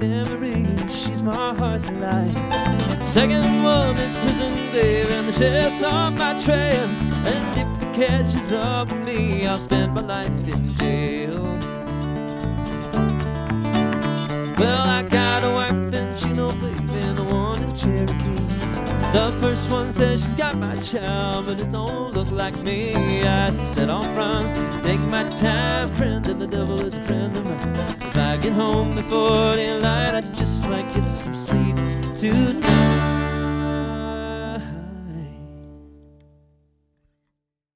memory. She's my heart's delight. Second one is prison, babe, and the sheriff's on my trail. And if he catches up with me, I'll spend my life in jail. Well, I got a wife and she no baby, and the one in Cherokee. The first one says she's got my child, but it don't look like me. I said, all front, take my time, friend, and the devil is a friend of mine. If I get home before daylight, I'd just like get some sleep tonight.